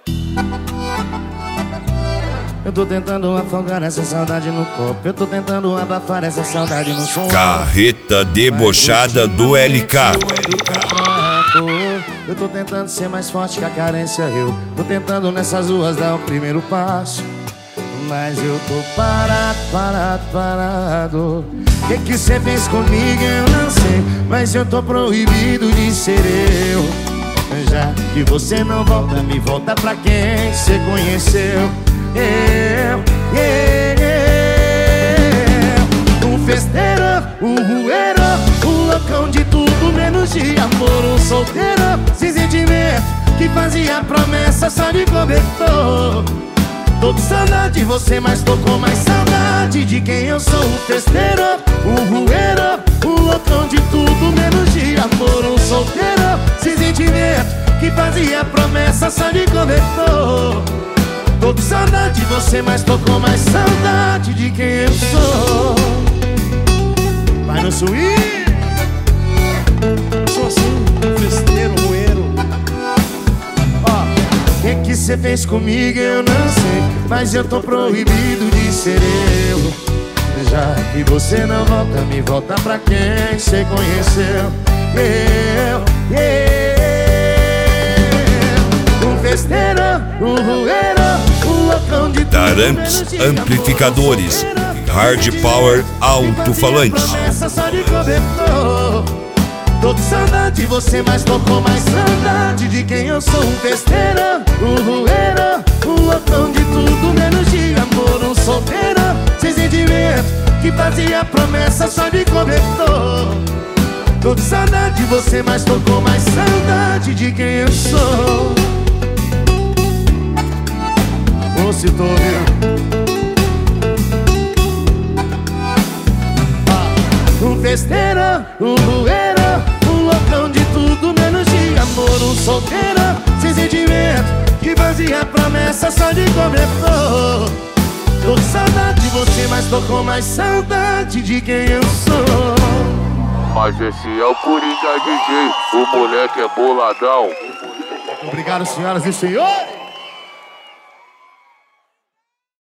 Eu tô tentando afogar essa saudade no copo. Eu tô tentando abafar essa saudade no som. Carreta debochada do LK. Eu tô tentando ser mais forte que a carência. Eu tô tentando nessas ruas dar o primeiro passo, mas eu tô parado. O que cê fez comigo eu não sei, mas eu tô proibido de ser eu. Já que você não volta, me volta pra quem cê conheceu. Um festeiro, um rueiro, um loucão de tudo menos de amor. Um solteiro, sem sentimento, que fazia promessa só de cobertor. Tô com saudade de você, mas tô com mais saudade de quem eu sou. Um festeiro, um rueiro, um loucão de tudo menos de amor. Um solteiro, sem sentimento, que fazia promessa só de cobertor. Tô com saudade de você, mas tô com mais saudade de quem eu sou. Vai no swing. Sou assim, festeiro, roeiro. Ó, o que cê fez comigo eu não sei, mas eu tô proibido de ser eu. Já que você não volta, me volta pra quem cê conheceu. Um festeiro, um rueiro, um loucão de Taramps amplificadores, hard power alto-falantes. Tô com saudade de você, mas tô com mais saudade de quem eu sou. Um festeiro, um rueiro, um loucão de tudo menos de amor. Um solteiro, sem sentimento, que fazia promessa só de cobertor. Tô com saudade de você, mas tô com mais saudade de quem eu sou. Ô, se tô ouvindo. Um festeiro, um rueiro, um loucão de tudo menos de amor. Um solteiro, sem sentimento, que fazia promessa só de cobertor. Tô com saudade de você, mas tô com mais saudade de quem eu sou. Mas esse é o Coringa DJ, o moleque é boladão. Obrigado, senhoras e senhores.